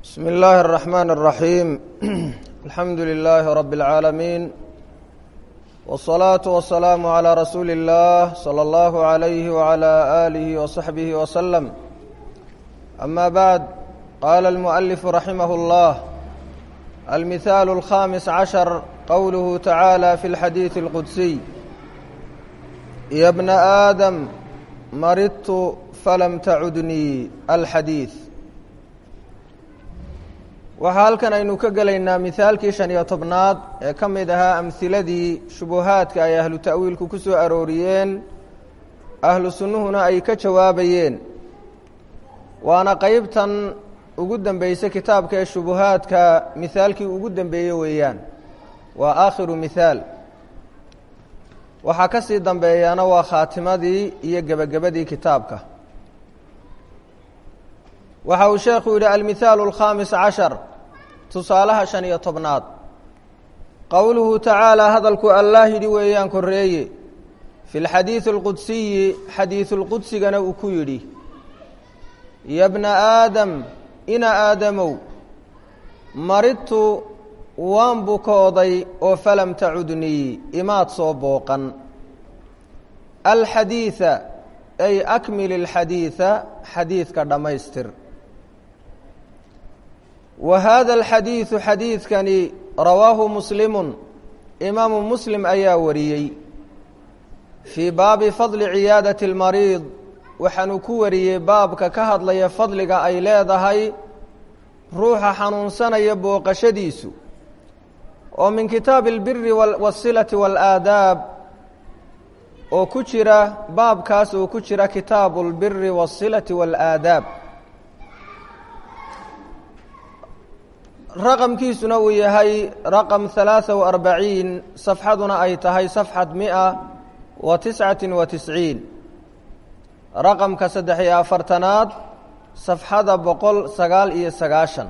بسم الله الرحمن الرحيم الحمد لله رب العالمين والصلاة والسلام على رسول الله صلى الله عليه وعلى آله وصحبه وسلم أما بعد قال المؤلف رحمه الله المثال الخامس عشر قوله تعالى في الحديث القدسي يا ابن آدم مرضت فلم تعدني الحديث waxaa halkan aynu ka gelaynaa mihaalkii 15aad ee ka mid ahaa amhiladii shubuhaadka ay ahlu ta'wiilku ku soo arooriyeen ahlu sunnuhuna ay ka jawaabayeen waana qaybtan ugu dambeysay kitaabka ee shubuhaadka mihaalkii ugu dambeeyey weeyaan waa aakhiru mihaal waxaa ka sii dambeeyana waa khaatimadii iyo gebagabadii kitaabka waxa uu sheekhu yidhi almihaalu alkhaamis cashar tusaalaha 15aad qowluhu tacaalaa hadalku allah yidhi weeyaan koreeye fi lxadiidi alqudsiyi xadiidulqudsigana uu ku yidhi ya bna aadam ina aadamow maridtu waan bukooday oo falam tacudnii imaad soo booqan alxadiida ay akmil alxadiida xadiidka dhammaystir wa hada alxadiidu xadiidkani rawaahu muslimun imaamu muslim ayaa wariyey fii baabi fadli ciyaadati اlmariid waxaanuu ku wariyey baabka ka hadlaya fadliga ay leedahay ruuxa xanuunsanaya booqashadiisu oo min kitaabi اlbiri wasilati waalaadaab oo ku jira baabkaas oo ku jira kitaabu اlbiri wasilati waalaadaab raqamkiisuna uu yahay raqam 43 safxaduna ay tahay safxad 199 raqamka 3aad safxada 199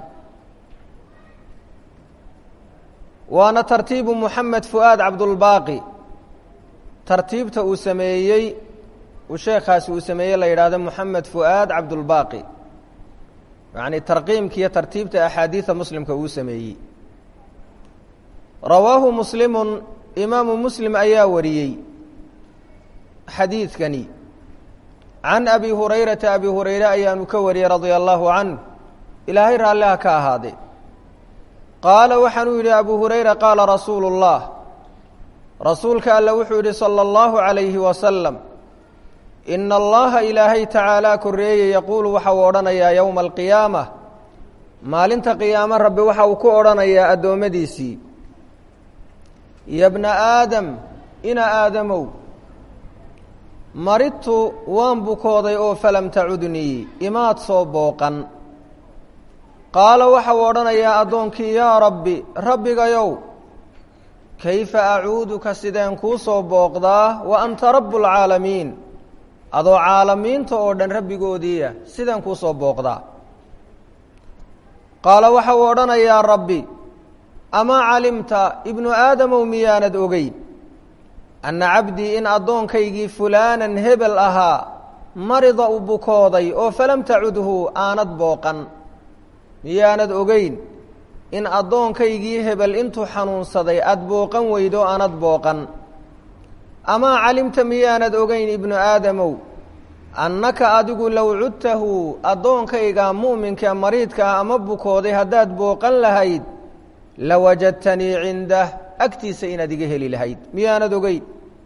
waana tartiibu moxamed fu'aad cabdulbaaqi tartiibta uu sameeyey uu sheekhaasi uu sameeyey la yidhaahdo moxamed fu'aad cabdulbaaqi yacni tarqiimkiiyo tartiibta axaadiida muslimka uu sameeyey rawaahu muslimun imaamu muslim ayaa wariyey xadiidkani can abi hurayrata abi hurayre ayaanu ka wariyey radia allahu canh ilaahay raalliha ka ahaade qaala waxaanuu yidhi abu hurayra qaala rasuulu اllah rasuulka alle wuxuu yidhi salى اllahu عalayhi wasalam ina allaha ilaahay tacaalaa koreeye yaquulu waxa uu odhanayaa yowma alqiyaama maalinta qiyaamo rabbi waxa uu ku odhanayaa addoommadiisii ya bna aadam ina aadamow maridtu waan bukooday oo falam tacudnii imaad soo booqan qaala waxa uu odhanayaa addoonkii yaa rabbi rabbigayow kayfa acuuduka sideen kuu soo booqdaa wa anta rabu اlcaalamiin adoo caalamiinta oo dhan rabbigoodiiya sidaan kuu soo booqdaa qaala waxa uu odhanayaa rabbi amaa calimta ibnu aadamow miyaanad ogeyn anna cabdii in addoonkaygii fulaanan hebel ahaa marida u bukooday oo falam tacudhu aanad booqan miyaanad ogeyn in addoonkaygii hebel intuu xanuunsaday aad booqan weydo aanad booqan amaa calimta miyaanad ogeyn ibnu aadamow annaka adigu low cudtahu addoonkayga mu'minka mariidka ah ama bukooday haddaad booqan lahayd lawajadtanii cindah agtiisa inaad iga heli lahayd miyaanad ogeyn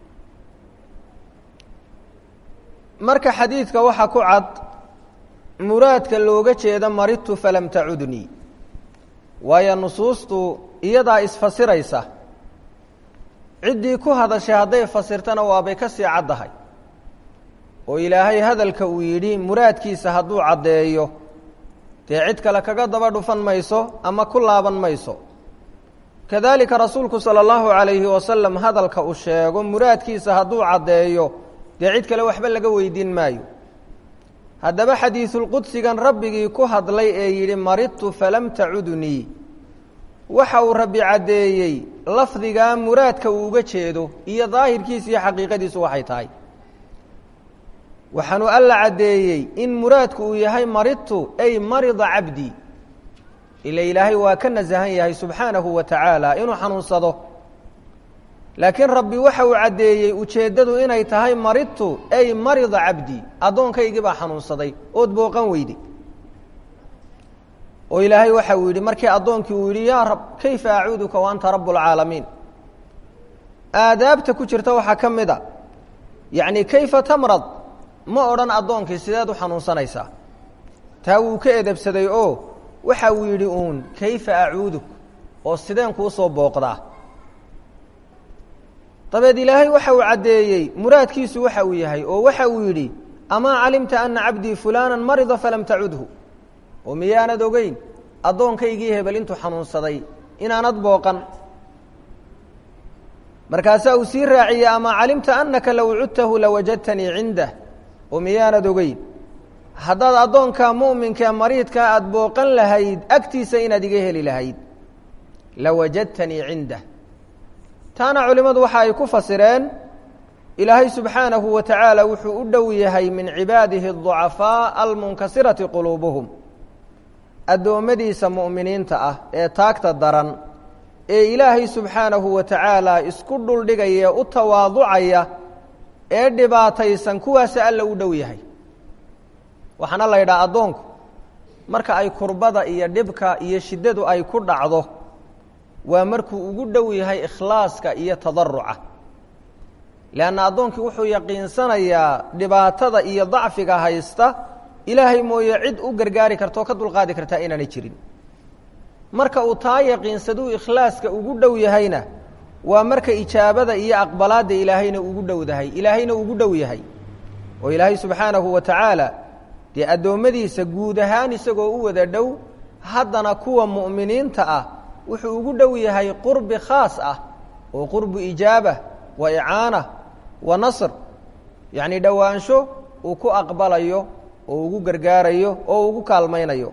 marka xadiidka waxaa ku cad muraadka looga jeeda maridtu falam tacudnii waayo nusuustu iyadaa isfasiraysa ciddii ku hadashay hadday fasirtana waabay ka sii caddahay oo ilaahay hadalka uu yidhi muraadkiisa hadduu caddeeyo dee cid kale kaga daba dhufan mayso ama ku laaban mayso kadaalika rasuulku sala allahu calayhi wasalam hadalka uu sheego muraadkiisa hadduu caddeeyo dee cid kale waxba laga weydiin maayo haddaba xadiisulqudsigan rabbigii ku hadlay ee yidhi maridtu falam tacudnii waxa uu rabbi caddeeyey lafdigaa muraadka uu uga jeedo iyo daahirkiisa iyo xaqiiqadiisu waxay tahay waxaanu alla caddeeyey in muraadku uu yahay maridtu ay marida cabdi ila ilaahay waa ka nasahan yahay subxaanahu wa tacaala inuu xanuunsado laakiin rabbi waxa uu caddeeyey ujeeddadu inay tahay maridtu ay marida cabdii addoonkaygii baa xanuunsaday ood booqan weyday oo ilaahay waxa uu yidhi markii addoonkii uu yidhi yaa rab kayfa acuuduka wa anta rabu اlcaalamiin aadaabta ku jirta waxaa ka mid a yacni kayfa tamrad ma odhan addoonkii sideed u xanuunsanaysaa taa wuu ka edebsaday oo waxa uu yidhi uun kayfa acuuduk oo sideen kuu soo booqdaa dabeed ilaahay waxa uu caddeeyey muraadkiisu waxa uu yahay oo waxa uu yidhi amaa calimta ana cabdii fulaanan marida falam tacudhu oo miyaanad ogeyn addoonkaygii hebel intuu xanuunsaday inaanad booqan markaasaa uu sii raaciyey amaa calimta annaka low cudtahu lawajadtanii cindah oo miyaanad ogeyn haddaad addoonka mu'minka mariidkaa aada booqan lahayd agtiisa inaad iga heli lahayd lawajadtanii cindah taana culimmadu waxa ay ku fasireen ilaahay subxaanahu wa tacaala wuxuu u dhow yahay min cibaadihi الضucafaaء almunkasirati quluubuhum addoommadiisa mu'miniinta ah ee taagta daran ee ilaahay subxaanahu wa tacaala isku dhuldhigaya u tawaaducaya ee dhibaataysan kuwaasa alla u dhow yahay waxaana la yidhaha addoonku marka ay kurbada iyo dhibka iyo shiddadu ay ku dhacdo waa markuu ugu dhow yahay ikhlaaska iyo tadaruca leanna addoonkii wuxuu yaqiinsanayaa dhibaatada iyo dacfiga haysta ilaahay mooye cid u gargaari karta oo ka dulqaadi kartaa inaanay jirin marka uu taa yaqiinsaduu ikhlaaska ugu dhow yahayna waa marka ijaabada iyo aqbalaadda ilaahayna ugu dhowdahay ilaahayna ugu dhow yahay oo ilaahay subxaanahu wa tacaala dee addoommadiisa guud ahaan isagoo u wada dhow haddana kuwa mu'miniinta ah wuxuu ugu dhow yahay qurbi khaas ah oo qurbu ijaaba wa icaana wa nasr yacni dhowaansho uu ku aqbalayo oo ugu gargaarayo oo ugu kaalmaynayo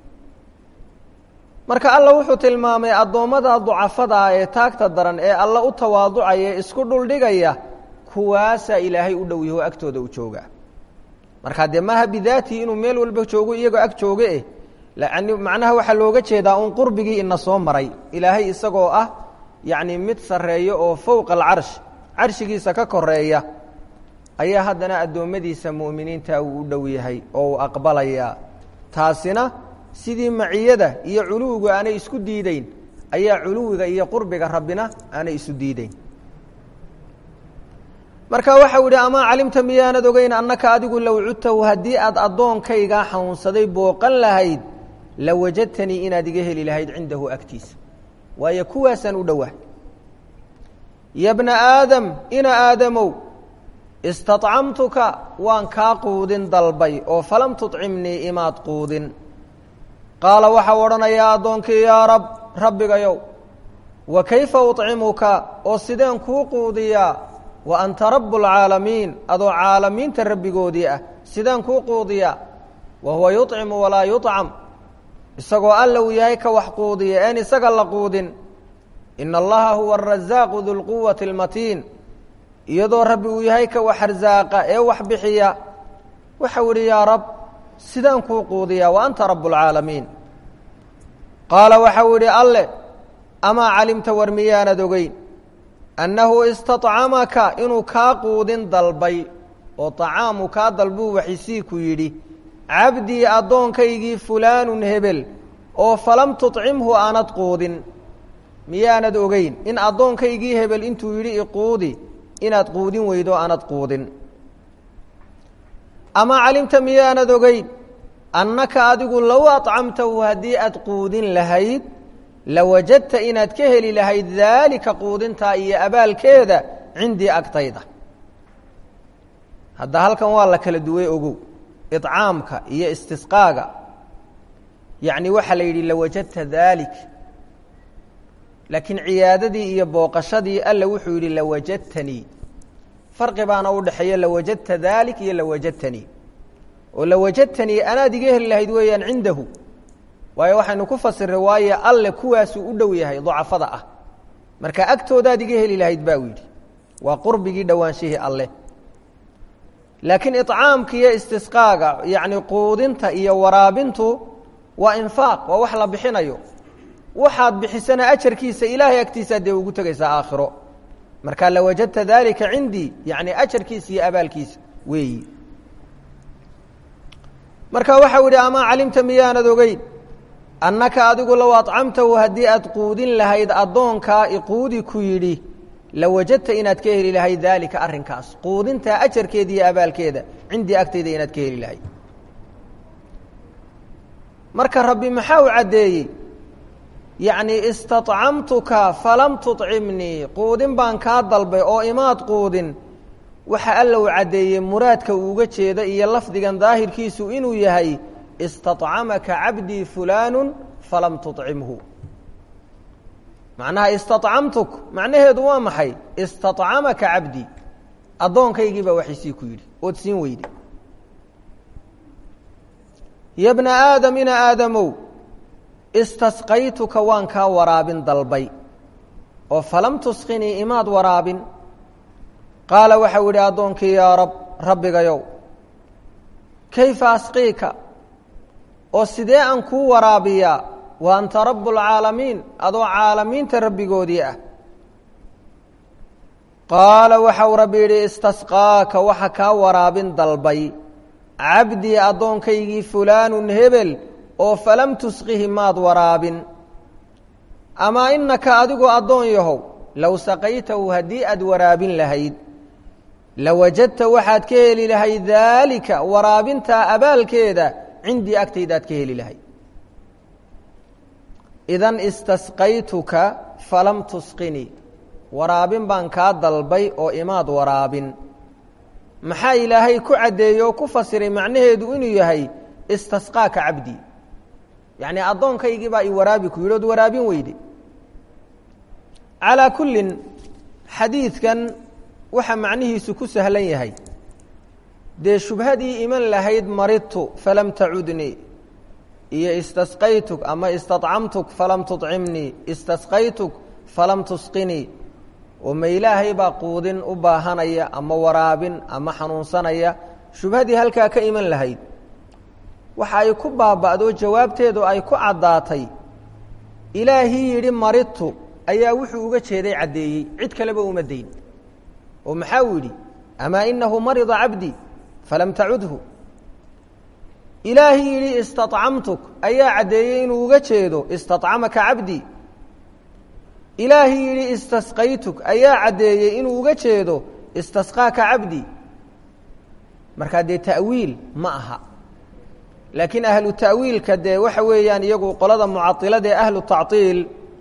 marka alla wuxuu tilmaamay addoommada ducafada ah ee taagta daran ee alla u tawaaducaya ee isku dhuldhigaya kuwaasaa ilaahay u dhow yaho agtooda u jooga markaa dee maaha bidaatii inuu meel walba joogo iyagoo ag jooga yani macnaha waxaa looga jeedaa un qurbigii ina soo maray ilaahay isagoo ah yacni mid sarreeyo oo fowqa alcarsh carshigiisa ka koreeya ayaa haddana addoommadiisa mu'miniinta uu u dhow yahay oo uu aqbalayaa taasina sidii maciyada iyo culuwiga aanay isku diideyn ayaa culuwiga iyo qurbiga rabbina aanay isu diideyn marka waxau idhi amaa calimta miyaanad ogeyn annaka adigu low cudtahu haddii aad addoonkaygaa xanuunsaday booqan lahayd lawajadtanii inaad iga heli lahayd cindahu agtiisa waayo kuwaasaan u dhowaa ya bna aadam ina aadamow istacamtuka waan kaa quudin dalbay oo falam tuطcimnii imaad quudin qaala waxau odhanayaa addoonkii yaa rab rabbigayow wa kayfa uطcimuka oo sideen kuu quudiyaa wa anta rabu اlcaalamiin adoo caalamiinta rabbigoodii ah sideen kuu quudiyaa wa huwa yuطcimu walaa yuطcam isagoo alla uu yahay ka wax quudiya een isaga la quudin ina allaha huwa arazaaqu du lquwati اlmatiin iyadoo rabbi uu yahay ka wax arsaaqa ee wax bixiya waxau idhi yaa rab sidaan kuu quudiyaa wa anta rabu اlcaalamiin qaala waxau idhi alle amaa calimta war miyaanad ogeyn annahu istacamaka inuu kaa quudin dalbay oo طacaamu kaa dalbuu waxisii ku yidhi cabdii addoonkaygii fulaanun hebel oo falam tuطcimhu aanad quudin miyaanad ogeyn in addoonkaygii hebel intuu yidhi iquudi inaad quudin weydo aanad quudin amaa calimta miyaanad ogeyn annaka adigu low aطcamtahu haddii aad quudin lahayd lawajadta inaad ka heli lahayd daalika quudintaa iyo abaalkeeda cindii agtayda hadda halkan waa la kala duway ogow iطcaamka iyo istisqaaga yacni waxaa la yidhi lawajadta daalik laakiin ciyaadadii iyo booqashadii alla wuxuu yidhi lawajadtanii farqi baana u dhexeeya lawajadta daalik iyo lawajadtanii oo lawajadtanii anaad iga heli lahayd weeyaan cindahu waayo waxaynu ku fasiray waayo alle kuwaasuu u dhow yahay ducafada ah marka agtoodaad iga heli lahayd baa u yidhi waa qurbigii dhowaanshihii alle laakiin iطcaamka iyo istisqaaga yacni quudinta iyo waraabintu waa infaaq, waa wax la bixinayo. waxaad bixisana ajarkiisa ilaahay agtiisa dee ugu tegaysaa aakhiro. marka lawajadta dalika cindii, yacni ajarkiisa iyo abaalkiisa weeyi. marka waxau idhi amaa calimta miyaanad ogeyn annaka adigu low acamtahu haddii aad quudin lahayd addoonkaa iquudi ku yidhi lawajadta inaad ka heli lahayd daalika arrinkaas, quudintaa ajarkeeda iyo abaalkeeda cindii agtayda inaad ka heli lahayd. marka rabbi maxaa u caddeeyey? yacni istacamtuka falam tucimnii, quudin baan kaa dalbay oo imaad quudin. waxa alla u caddeeyey muraadka uuga jeeda iyo lafdigan daahirkiisu inuu yahay istacamaka cabdii fulaanu falam tucimhu. macnaha istacamtuk macnaheedu waa maxay? istacamaka cabdii, addoonkaygii baa waxaysii ku yidhi ood siin weyday. ya bna aadam ina aadamow istasqaytuka waan kaa waraabin dalbay oo falam tusqinii imaad waraabin. qaala waxau idhi addoonkii yaa rab, rabbigayow, kayfa asqiika, oo sidee aan kuu waraabiyaa wa anta rabu lcaalamiin, adoo caalamiinta rabbigoodii ah. qaala waxau rabbi yidhi istasqaaka waxa kaa waraabin dalbay cabdii addoonkaygii fulaanun hebel oo falam tusqihi maad waraabin. amaa inaka adigu addoon yahow low saqaytahu haddii aad waraabin lahayd lawajadta waxaad ka heli lahayd daalika waraabintaa abaalkeeda cindii agtaydaad ka heli lahayd. idan istasqaytuka falam tusqinii, waraabin baan kaa dalbay oo imaad waraabin. maxaa ilaahay ku caddeeyey oo ku fasiray macnaheedu inuu yahay istasqaaka cabdii, yacni addoonkaygii baa i waraabi ku yidhi ood waraabin weyde. calaa kullin xadiidkan waxa macnihiisu ku sahlan yahay, dee shubhadii iman lahayd maridtu falam tacudnii iyo istasqaytuk ama istacamtuk falam tucimnii, istasqaytuk falam tusqinii, oo ma ilaahay baa quudin u baahanaya ama waraabin ama xanuunsanaya, shubhadii halkaa ka iman lahayd waxa ay ku baaba'do jawaabteedu ay ku caddaatay ilaahii yidhi maridtu ayaa wuxuu uga jeeday caddeeyey, cid kaleba uma dayn. oo maxaa uu yidhi amaa inahu marida cabdii falam tacudhu. ilaahii yidhi istacamtuk ayaa caddeeyey inuu uga jeedo istacamaka cabdii. ilaahii yidhi istasqaytuk ayaa caddeeyey inuu uga jeedo istasqaaka cabdii. markaa dee ta'wiil ma aha. laakiin ahlu ta'wiilka dee waxa weeyaan iyagu qolada mucailada ee ahlu tactiil,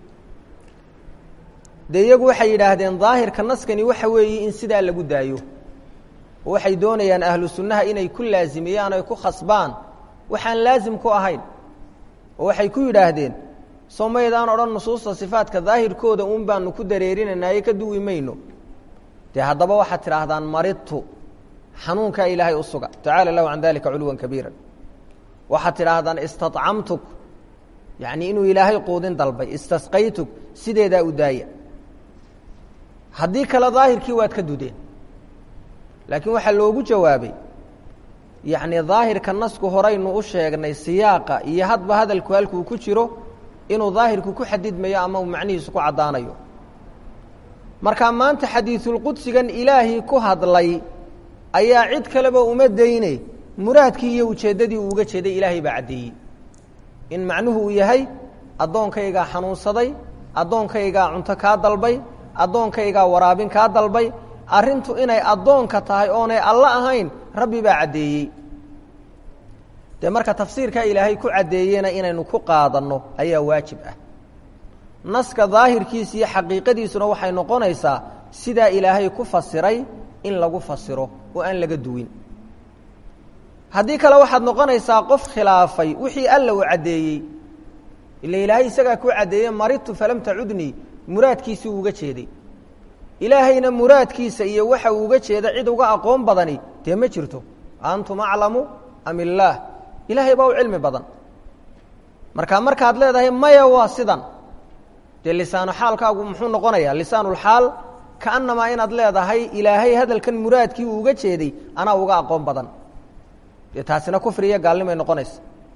dee iyagu waxay yidhaahdeen daahirka naskani waxa weeye in sidaa lagu daayo, oo waxay doonayaan ahlu sunnaha inay ku laasimiyaan oy ku khasbaan waxaan laasim ku ahayn. oo waxay ku yidhaahdeen soo maydaan odhan nusuusta sifaadka daahirkooda uun baanu ku dareerinaynaye ka duwi mayno. dee haddaba waxaad tidhaahdaan maridtu, xanuunkaa ilaahay u suga, tacaala lahu can dalika culuwan kabiira. waxaad tidhaahdaan istacamtuk, yacni inuu ilaahay quudin dalbay, istasqaytuk sideedaa u daaya. haddii kale daahirkii waad ka dudeen. laakiin waxaa loogu jawaabay yacni daahirka nasku horaynu u sheegnay siyaaqa iyo hadba hadalku halkuu ku jiro inuu daahirku ku xadidmayo ama uu macnihiisu ku caddaanayo. markaa maanta xadiisulqudsigan ilaahay ku hadlay ayaa cid kaleba uma dayne muraadkii iyo ujeeddadii uu uga jeeday ilaahay baa caddeeyey in macnuhu uu yahay addoonkaygaa xanuunsaday, addoonkaygaa cunto kaa dalbay, addoonkaygaa waraabin kaa dalbay. arrintu inay addoonka tahay oonay alla ahayn rabbi baa caddeeyey. dee marka tafsiirkaa ilaahay ku caddeeyena inaynu ku qaadanno ayaa waajib ah. naska daahirkiisa iyo xaqiiqadiisuna waxay noqonaysaa sidaa ilaahay ku fasiray in lagu fasiro oo aan laga duwin. haddii kale waxaad noqonaysaa qof khilaafay wixii alla uu caddeeyey. ila ilaahay isagaa ku caddeeyey maridtu falam tacudnii, muraadkiisii uu uga jeeday. ilaahayna muraadkiisa iyo waxa uu uga jeeda cid uga aqoon badani dee ma jirto. antum aclamu am illaah, ilaahay baa u cilmi badan. markaad leedahay maya waa sidan, dee lisaanu xaalkaagu muxuu noqonayaa? lisaanulxaal kaannamaa inaad leedahay ilaahay hadalkan muraadkii uu uga jeeday anaa uga aqoon badan. dee taasina kufri iyo gaalnimay noqonaysa.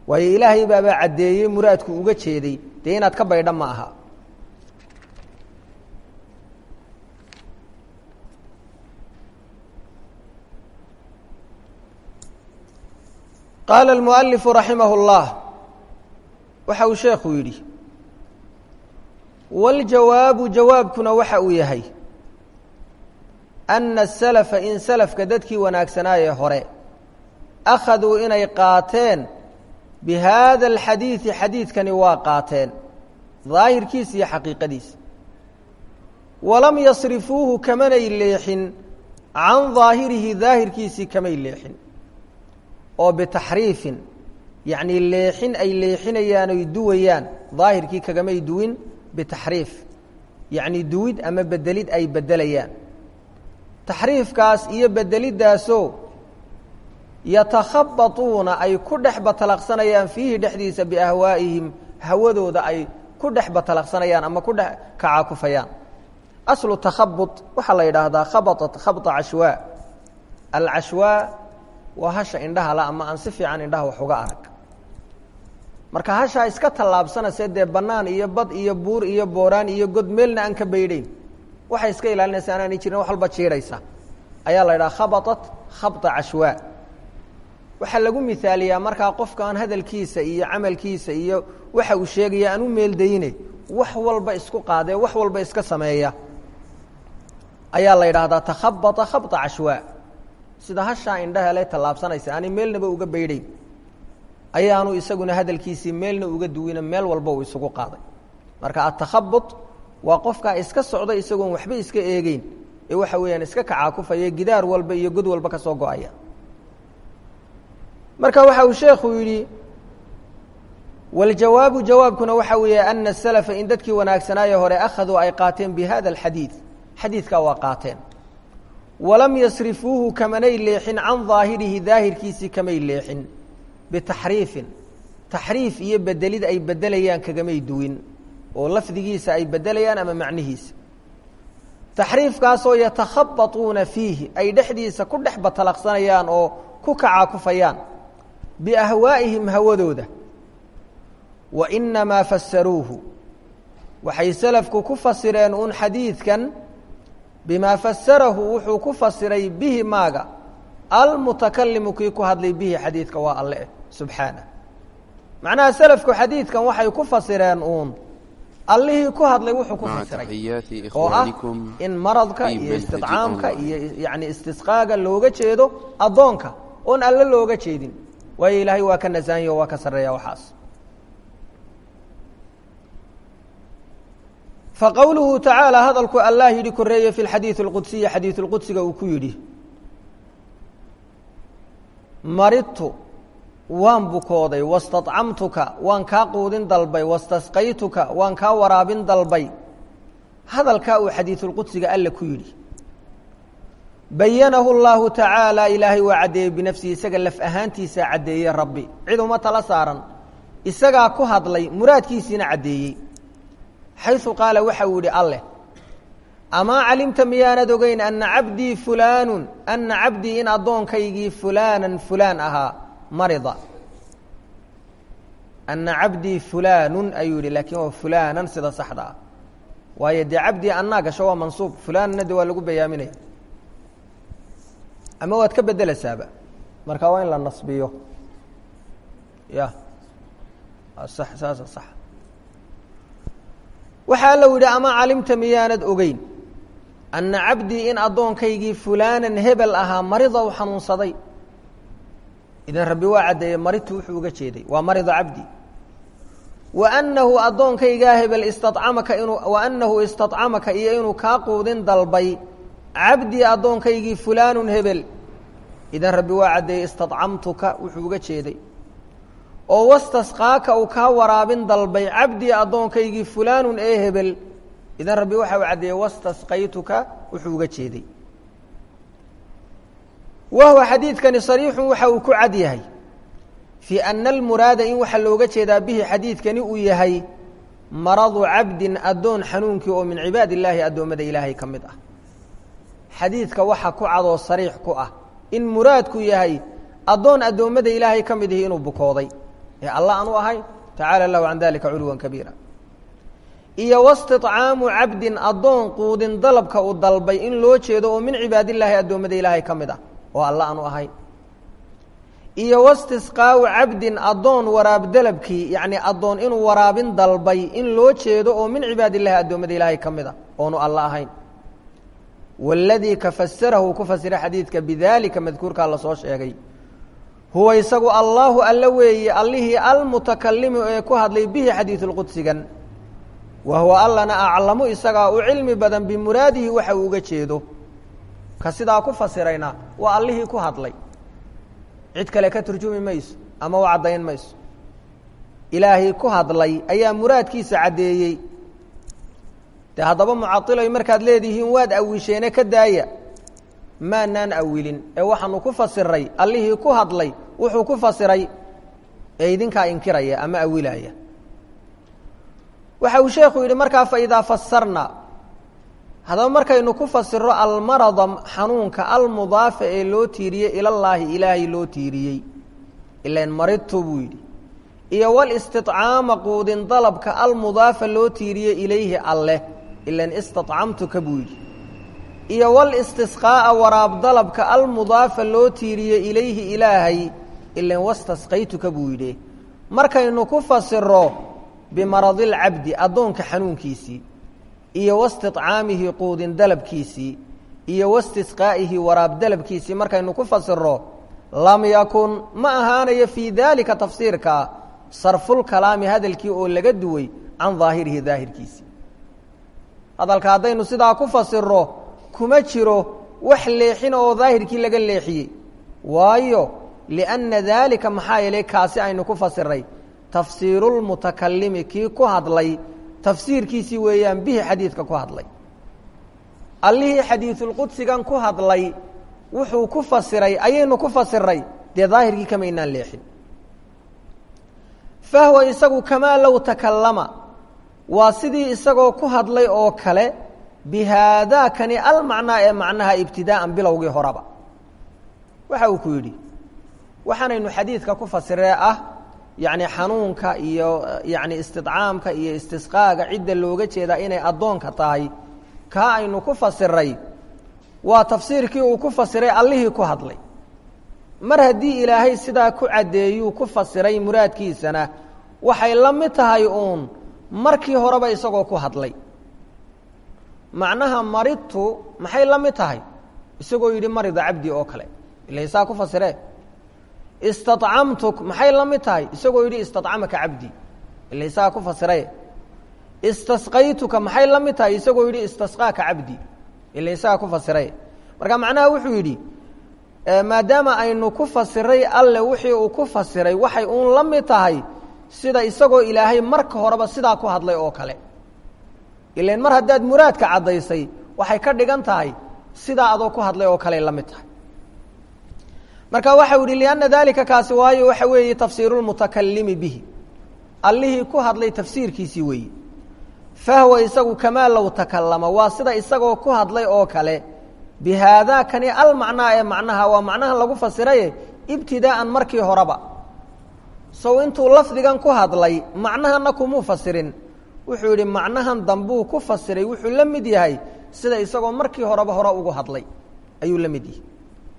waayo ilaahay baaba caddeeyey muraadku uga jeeday dee inaad ka baydha ma aha. qaala almualifu raximah اllah waxa uu sheekhu yidhi waljawaabu jawaabkuna waxa uu yahay ana asalafa in salafka dadkii wanaagsanaaye hore akhaduu inay qaateen bi haada alxadiidi xadiidkani waa qaateen daahirkiisa iyo xaqiiqadiisa walam yasrifuuhu kamanay leexin can daahirihi daahirkiisii kamay leexin oo bitaxriifin yacnii leexin ay leexinayaan oy duwayaan daahirkii kagamay duwin bitaxriif yacnii duwid ama bedelid ay bedelayaan taxriifkaas iyo bedeliddaasoo yatakhabatuuna ay ku dhex batalaqsanayaan fiihi dhexdiisa biahwaa'ihim hawadooda ay ku dhex batalaqsanayaan ama ku dhex kacaakufayaan. aslu takhabut waxaa la yidhaahdaa khabatat khabta cashwaa. alcashwaa waa hasha indhaha la ama aan si fiican indhaha wax uga arag. marka hashaa iska tallaabsanayse dee bannaan iyo bad iyo buur iyo booraan iyo god meelna aan ka baydhayn waxay iska ilaalinaysa anaanay jirin wax walba jiidhaysa ayaa la yidhaha khabatat khabta cashwaa. waxaa lagu miaaliyaa markaa qofkaan hadalkiisa iyo camalkiisa iyo waxa uu sheegaya aan u meeldayne wax walba isku qaadee wax walba iska sameeya ayaa la yidhaahdaa takhabata khabta cashwaa. sida hashaa indhaha le tallaabsanaysa aanay meelnaba uga baydhayn ayaanu isaguna hadalkiisii meelna uga duwina meel walba uu isugu qaaday. marka atakhabut waa qofkaa iska socda isagoon waxba iska eegeyn ee waxa weeyaan iska kacaakufaya gidaar walba iyo god walba ka soo go-aya. marka waxa uu sheekhu yidhi waljawaabu jawaabkuna waxa weeye ana asalafa in dadkii wanaagsanaaye hore akhaduu ay qaateen bi hada alxadiid xadiidkaa waa qaateen walam yasrifuuhu kamanay leexin can daahirihi daahirkiisii kamay leexin bitaxriifin taxriif iyo bedelid ay bedelayaan kagamay duwin oo lafdigiisa ay bedelayaan ama macnihiisa taxriifkaasoo yatakhabatuuna fiihi ay dhexdiisa ku dhex batalaqsanayaan oo ku kacaakufayaan biahwaa'ihim hawadooda. wa inamaa fasaruuhu waxay salafku ku fasireen un xadiidkan bimaa fasarahu wuxuu ku fasiray bihi maaga almutakalimu kii ku hadlay bihi xadiidka waa alle subxaanah. macnaha salafku xadiidkan waxay ku fasireen uun allihii ku hadlay wuxuu ku fasiray oo ah in maradka iyo istidcaamka iyo yani istisqaaga looga jeedo addoonka oon alle looga jeedin waayo ilaahay waa ka nasahanyo waa ka sarreeya waxaas. faqowluhu tacaala hadalku allah yidhi koreeye fi lxadiidi اlqudsiyi xadiidu اlqudsiga uu ku yidhi maridtu waan bukooday wastacamtuka waan kaa quudin dalbay wastasqaytuka waan kaa waraabin dalbay. hadalkaa uu xadiiثulqudsiga alle ku yidhi bayanahu اllahu tacaala ilaahay waa caddeeyey binafsihi isaga laf ahaantiisaa caddeeyey rabbi cid uma tala saaran isagaa ku hadlay muraadkiisiina caddeeyey xayثu qaala waxa uu yidhi alleh amaa calimta miyaanad ogeyn ana cabdii fulaanu ana cabdii in addoonkaygii fulaanan fulaan ahaa marida. ana cabdii fulaanun ayuu yidhi laakiin waa fulaanan sida saxda ah waayo dee cabdii annaa gasho waa mansuub fulaanna de waa lagu bayaaminaya ama waad ka bedelaysaaba marka waa in la nasbiyo ya sax saasa sax. waxaa la yidhi amaa calimta miyaanad ogeyn ana cabdii in addoonkaygii fulaanan hebel ahaa marida u xanuunsaday. idan rabbi waa caddeeyey maridtu wuxuu uga jeeday waa marida cabdi. wa annahu addoonkaygaa hebel istacamaka inuu wa annahu istacamaka iyo inuu kaa quudin dalbay cabdii addoonkaygii fulaanun hebel. idan rabbi waa caddeeyey istacamtuka wuxuu uga jeeday oo wastasqaaka uu kaa waraabin dalbay cabdii addoonkaygii fulaanun ee hebel. idan rabbi waxa uu caddeeyey wastasqaytuka wuxuu uga jeeday. wahuwa xadiidkani sariixun waxa uu ku cad yahay fii ana almuraada in waxaa looga jeedaa bihi xadiidkani uu yahay maradu cabdin addoon xanuunkii oo min cibaadi illaahi addoommada ilaahay ka mid ah. xadiidka waxa ku cadoo sariix ku ah in muraadku yahay addoon addoommada ilaahay ka mid ihi inuu bukooday الله أنو أهي تعالى الله عن ذلك علوا كبيرا إيا واستطعام عبد أضون قود ضلبك الضلبي إن لو جيدو من عباد الله أدوم دي إلهي كمدا والله أنو أهي إيا واستسقاء عبد أضون وراب دلبكي يعني أضون إن وراب ضلبي إن لو جيدو من عباد الله أدوم دي إلهي كمدا ونو الله أهي والذي كفسره كفسر حديثك بذلك مذكورك الله صوش يغي هو يسقو الله اللوي الله المتكلم كهد لي به حديث القدس جن وهو الله أنا أعلم يسقى علم بدن بمراده وحوق جيده كسيدا كفسرينا والله كهد لي عدك لك ترجمي ميس أما وعدين ميس إلهي كهد لي أي مراد كيس عديي هذا معطله markaad leedihiin waad awisheena ka daaya ma naan awilin ee waxaanu ku fasiray allihii ku hadlay wuxuu ku fasiray ee idinka inkiraya ama awilaya waxa uu sheekhu yiri marka fa ida fassarna hada markaynu ku fasiro al marad xanuunka al mudaaf ee loo tiiriyay ila allah ilaahi loo tiiriyay ilaan maridtu buu yiri iyo wal istit'aam qudin dalabka al mudaaf loo tiiriyay ilayhi allah إلا استطعمتك بويل إيا والاستسقاء وراب ضلبك المضاف اللوتيري إليه إلهي إلا واستسقيتك بويل مركا إنه كفسر بمرض العبد أدونك حنون كيسي إيا واستطعامه قود دلب كيسي إيا واستسقائه وراب دلب كيسي مركا إنه كفسر لم يكن ما هاني في ذلك تفسيرك صرف الكلام هذا الكيء اللي قدوي عن ظاهره ظاهر كيسي hadalka hadaynu sidaa ku fasiro kuma jiro wax leexin oo daahirkii laga leexiyay waayo lianna dalika maxayile kaasi aynu ku fasiray tafsiirul mutakallimi ki ku hadlay tafsiirkiisi weeyaan bihi xadiidka ku hadlay allihi xadiithul qudsigan ku hadlay wuxuu ku fasiray ayaynu ku fasiray de daahirkii kama inaan leexin fahwa isagu kama law takallama واسدي isagoo ku hadlay oo kale bihada kani al macna ee macnaha ibtidaan bilowgii horaba waxa uu ku yiri waxaanaynu xadiidka ku fasiray yani xanuunka iyo yani istidcaamka iyo istisqaaga cidda looga jeeda inay adoonka tahay ka aynu ku fasiray waa tafsiirkii uu ku fasiray allihii ku hadlay mar hadii ilaahay sidaa ku cadeeyo ku fasiray muraadkiisana waxay la mid tahay markii horeba isagoo ku hadlay macnaha maridtu maxay la mid tahay isagoo yiri marida abdi oo kale ilaysa ku fasiree istat'amtuk maxay la mid tahay isagoo yiri istat'amaka abdi ilaysa ku fasiree istasqaytuka maxay la mid tahay isagoo yiri istasqaaka abdi ilaysa ku fasiree marka macnaha wuxuu yiri maadaama aynu ku fasiray alle wixii uu ku fasiray waxay la mid tahay sida isagoo ilaahay marka horeba sidaa ku hadlay oo kale ileen mar hadaad muraadka cadaysay waxay ka dhigan tahay sida adoo ku hadlay oo kale la mid tahay marka waxa uu liana dalika kaasi waayo waxa weeye tafsiirul mutakallim bihi allihi ku hadlay tafsiirkiisi weeye fahwa isagu kama law takallama waa sida isagoo ku hadlay oo kale bihada kani al macna ee macnaha waa macnaha lagu fasiray ibtidaan markii horeba soo intuu lafdigan ku hadlay macnahana kuma fasirin wuxuu yiri macnahan dambu ku fasiray wuxuu la mid yahay sida isagoo markii horeba hore ugu hadlay ayuu la mid yahay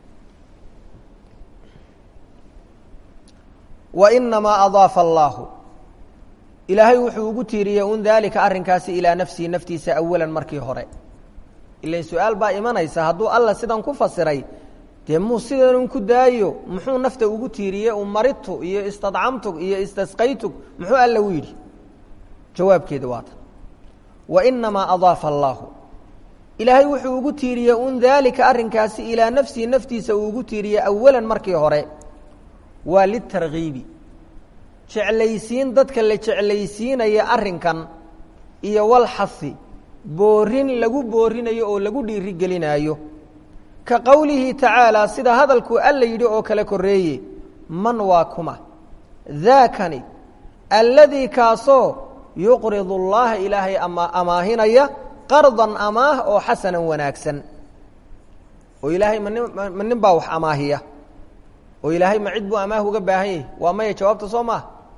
wa inma adaafa Allah ilaahay wuxuu ugu tiiriyay dalika arrinkaasi ila nafsi naftiisa awalan markii hore ilaa su'aal baa imanaysa haduu Allah sidan ku fasiray demu sidan ku daayo muxuu nafta ugu tiiriyay maridtu iyo istad'amtu iyo istasqaytu muxuu alla wiiri jawaabkeedu waa tan wa inma adaafa Allah ilaahay wuxuu ugu tiiriyay dalika arrinkaasi ila nafsi naftiisa ugu tiiriyay awalan markii hore waa litarghibi jeclaysiin dadka la jeclaysiinaya arrinkan iyo wal hasi boorin lagu boorinayo oo lagu dhiiri gelinayo ka qawlihi ta'ala sida hadalku alla yiri oo kala koreeyay man waa kuma dhaakani alladhi kaaso yuqridu Allah ilaahi amaahinaya qardan amaah oo hasanan wanaagsan oo ilaahay man baa wax amaahiya oo ilaahay ma cid buu amaah uga baahan yahay waa ma jawaabta Soomaa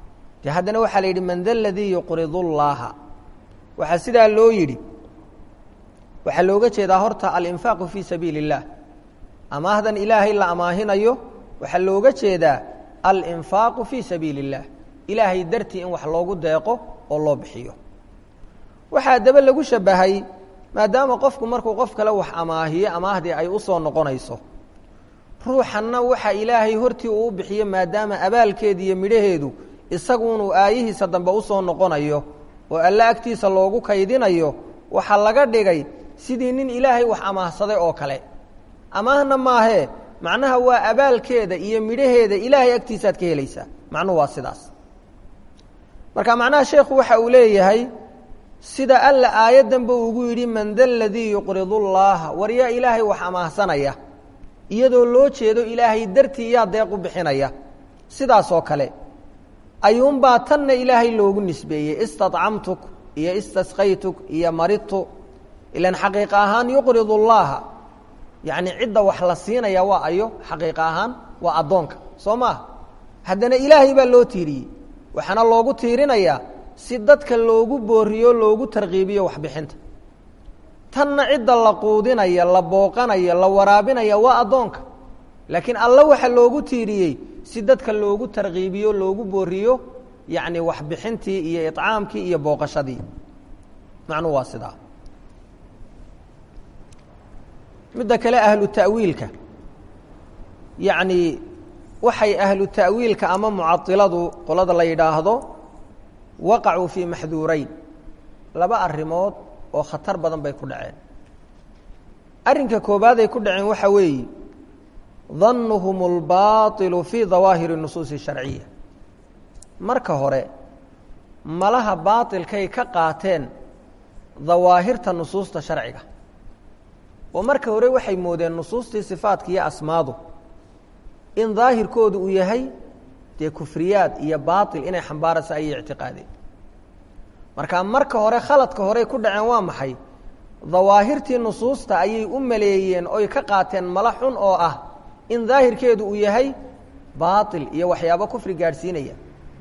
dee haddana waxaa la yidhi man da ladii yuqridu llaaha waxaa sidaa loo yidhi waxaa looga jeedaa horta alinfaaqu fii sabiili اllah amaahdan ilaahay la amaahinayo waxaa looga jeedaa alinfaaqu fii sabiili اllah ilaahay dartii in wax loogu deeqo oo loo bixiyo waxaa daba lagu shabahay maadaama qofku markuu qof kale wax amaahiyo amaahdii ay u soo noqonayso ruuxanna waxa ilaahay hortii uu bixiyo maadaama abaalkeeda iyo midhaheedu isaguunuu aayihiisa dambe u soo noqonayo oo alle agtiisa loogu kaydinayo waxaa laga dhigay sidii nin ilaahay wax amaahsaday oo kale amaahna maahee macnaha waa abaalkeeda iyo midhaheeda ilaahay agtiisaaad ka helaysaa macnuhu waa sidaas marka macnaha sheekhu waxa uu leeyahay sida alla aayaddanba ugu yidhi man da ladii yuqridu llaaha war yaa ilaahay wax amaahsanaya iyadoo loo jeedo ilaahay dartii yaa deeq u bixinaya sidaasoo kale ayuunbaa tanna ilaahay loogu nisbeeyey istadcamtuk iyo istasqaytuk iyo maridtu ilan xaqiiqa ahaan yuqridu llaaha yacni cidda wax la siinaya waa ayo xaqiiqa ahaan waa addoonka soo maaha haddana ilaahay baa loo tiiriyey waxaana loogu tiirinayaa si dadka loogu booriyo loogu tarkiibiyo waxbixinta tanna cidda la quudinaya la booqanaya la waraabinaya waa addoonka laakiin alla waxa loogu tiiriyey si dadka loogu tarkiibiyo loogu booriyo yacni waxbixintii iyo iطcaamkii iyo booqashadii macnuhu waa sidaa midda kale ahlu ta'wiilka yacni waxay ahlu ta'wiilka ama mucailadu qolada la yidhaahdo waqacuu fii maxduurayn laba arrimood oo khatar badan bay ku dhaceen arrinka koobaad ay ku dhaceen waxa weeye dannuhum اlbaطilu fii dawaahiri nusuusi sharciya marka hore malaha baatilkay ka qaateen dawaahirta nusuusta sharciga oo marka hore waxay moodeen nusuustii sifaadka iyo asmaadu in daahirkoodu uu yahay dee kufriyaad iyo baatil inay xambaaraysa ayay ictiqaadeen marka hore khaladka horey ku dhaceen waa maxay dawaahirtii nusuusta ayay u maleeyeen oy ka qaateen mala xun oo ah in daahirkeedu uu yahay baatil iyo waxyaabo kufri gaadhsiinaya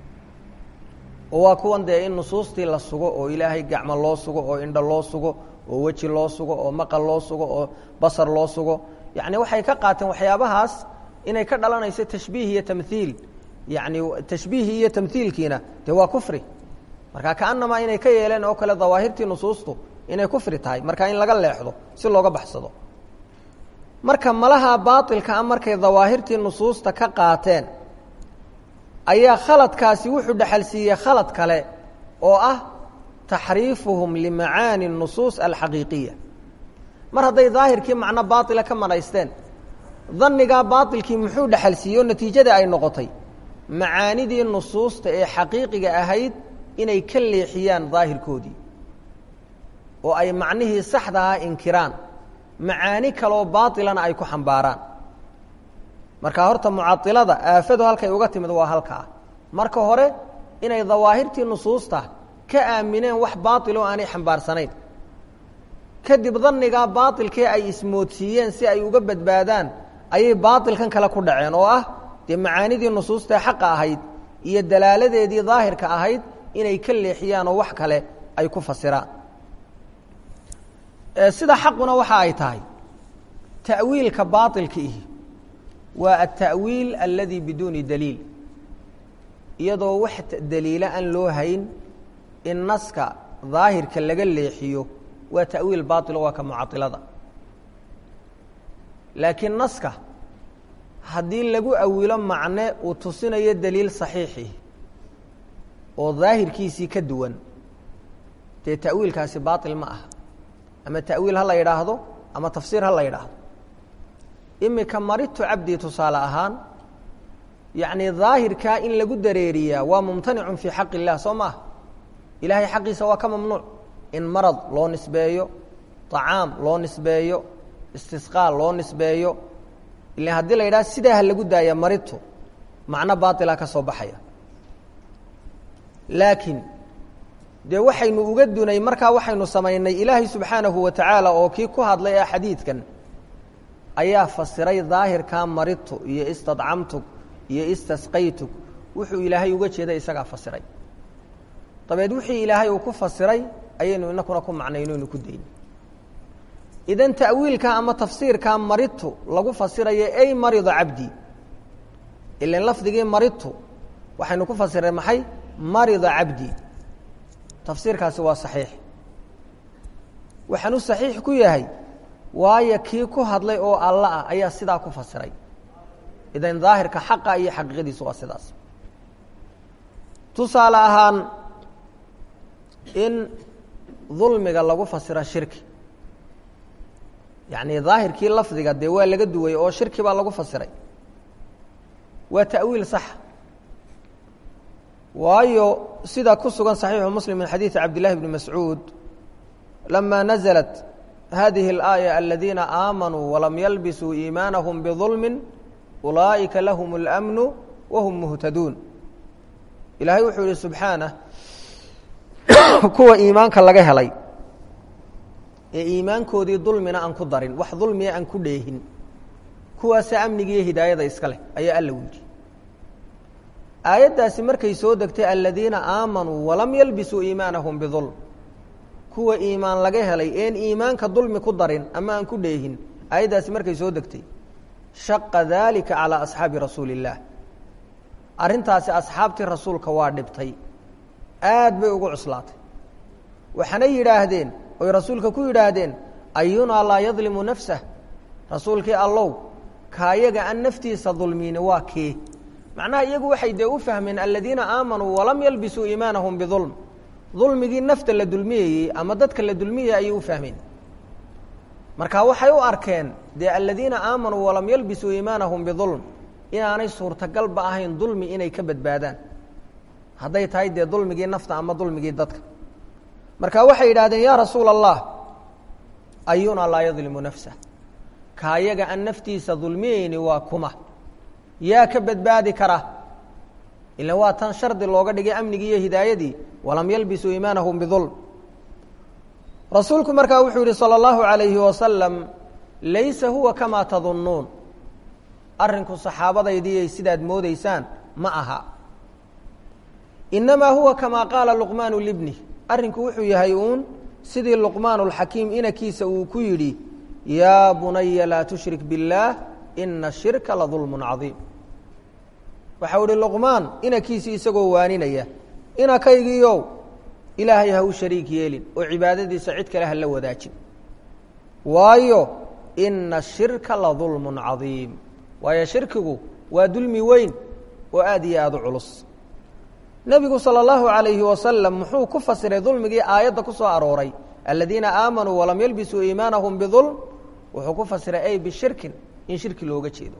oo waa kuwan dee in nusuustii la sugo oo ilaahay gacmo loo sugo oo indho loo sugo oo weji loo sugo oo maqal loo sugo oo basar loo sugo yacni waxay ka qaateen waxyaabahaas inay ka dhalanayso tashbiih iyo tamhiil yacni tashbiihii iyo tamhiilkiina dee waa kufri marka kaanamaa inay ka yeeleen oo kale dawaahirtii nusuustu inay kufri tahay marka in laga leexdo si looga baxsado marka malaha baatilka a markay dawaahirtii nusuusta ka qaateen ayaa khaladkaasi wuxuu dhexalsiiyey khalad kale oo ah taxriifuhum limacaani nusuus alxaqiiqiya mar hadday daahirkii macno baatila ka manaysteen dannigaa baatilkii muxuu dhexalsiiyey oo natiijada ay noqotay macaanidii nusuusta ee xaqiiqiga ahayd inay ka leexiyaan daahirkoodii oo ay macnihii saxdahaa inkiraan macaani kaloo baatilana ay ku xambaaraan marka horta mucailada aafadu halkay uga timid waa halkaa marka hore inay dawaahirtii nusuusta ka aamineen wax baatil oo aanay xambaarsanayn kadib dannigaa baatilkee ay ismoodsiiyeen si ay uga badbaadaan ayay baatilkan kale ku dhaceen oo ah dee macaanidii nusuustae xaqa ahayd iyo dalaaladeedii daahirka ahayd inay ka leexiyaan oo wax kale ay ku fasiraan sida xaquna waxa ay tahay ta'wiilka baatilkiihi waa alta'wiil aladi biduuni daliil iyadoo wax daliila aan loo hayn in naska daahirka laga leexiyo waa ta'wiil baatilo waa ka mucailada laakiin naska haddii lagu awilo macne uu tusinayo daliil saxiixi oo daahirkiisii ka duwan dee ta'wiilkaasi baatil ma aha ama ta'wiil ha la yidhaahdo ama tafsiir ha la yidhaahdo imika maridtu cabdii tusaale ahaan yacni daahirkaa in lagu dareeriyaa waa mumtanicun fii xaqi illah soo maaha ilaahay xaqiisa waa ka mamnuuc in marad loo nisbeeyo طacaam loo nisbeeyo istisqaa loo nisbeeyo ila haddii la yidhaha sidaa ha lagu daaya maridtu macno baatila ka soo baxaya laakiin dee waxaynu uga dunay markaa waxaynu samaynay ilaahay subxaanahu wa tacaala oo kii ku hadlay ee xadiidkan ayaa fasiray daahirkaa maridtu iyo istadcamtug iyo istasqaytug wuxuu ilaahay uga jeeday isagaa fasiray dabeed wixii ilaahay uu ku fasiray ayaynu inakuna ku macnayno inu ku dayno idan ta'wiilka ama tafsiirka maridtu lagu fasirayo ay marida cabdi ilan lafdigii maridtu waxaynu ku fasiray maxay marida cabdi tafsiirkaasi waa saxiix waxaanu saxiix ku yahay waayo kii ku hadlay oo alla ah ayaa sidaa ku fasiray idan daahirka xaqa iyo xaqiiqadiisu waa sidaas tusaale ahaan in dulmiga lagu fasiro shirki yacni daahirkii lafdiga dee waa laga duway oo shirki baa lagu fasiray waa ta'wiil sax waayo sida ku sugan صaxiixu muslim min xadiiثi cabdillahi bni mascuud lama naزlat hadihi اlآية aladiina aamanuu walam yalbisuu iimaanahum bظulmi ulaa'ika lahum اlأmnu wahum muhtaduun ilaahay wuxuu yihi subxaanah kuwa iimaanka laga helay ee iimaankoodii dulmina aan ku darin wax dulmiya aan ku dheehin kuwaasa amnigiiyo hidaayada iska leh ayaa alla yidhi aayaddaasi markay soo degtay aladiina aamanuu walam yalbisuu iimaanahum bidulm kuwa iimaan laga helay een iimaanka dulmi ku darin ama aan ku dheehin aayaddaasi markay soo degtay shaqa daalika calaa asxaabi rasuuli illaah arrintaasi asxaabtii rasuulka waa dhibtay aad bay ugu cuslaatay waxaanay yidhaahdeen oy rasuulka ku yidhaahdeen ayunaa laa yadlimu nafsah rasuulkii allow kaayaga aan naftiisa dulmiyni waa kee macnaha iyagu waxay dee u fahmeen aladiina aamanuu walam yalbisuu iimaanahum bidulm dulmigii nafta la dulmiyayey ama dadka la dulmiyayay ayay u fahmeen marka waxay u arkeen dee aladiina aamanuu walam yalbisuu iimaanahum bidulm inaanay suurtagalba ahayn dulmi inay ka badbaadaan hadday tahay dee dulmigii nafta ama dulmigii dadka marka waxay yidhahdeen yaa rasuula allah ayunaa laa yadlimu nafsah kaayaga aan naftiisa dulmiyeyni waa kuma yaa ka badbaadi kara ila waa tan shardi looga dhigay amnigii iyo hidaayadii walam yalbisuu iimaanahum bidulm rasuulku markaa wuxuu yihi salى اllahu عalayhi wasalam laysa huwa kamaa tadunnuun arrinku saxaabadaydii sidaad moodaysaan ma aha inamaa huwa kamaa qaala luqmaanu libnih arrinku wuxuu yahay uun sidii luqmaan اlxakiim inakiisa uu ku yidhi yaa bunaya laa tushrik biاllaah ina shirka ladulm cadiim waxau ihi luqmaan inakiisii isagoo waaninaya inakaygiiow ilaahay ha u shariik yeelin oo cibaadadiisa cid kale ha la wadaajin waayo ina shirka ladulm cadiim waayo shirkigu waa dulmi weyn oo aad iyo aad u culus nebigu salى اllahu عalayhi wasalam muxuu ku fasiray dulmigii aayadda ku soo arooray aladiina aamanuu walam yalbisuu iimaanahum bidulm wuxuu ku fasiray ay bishirkin in shirki looga jeedo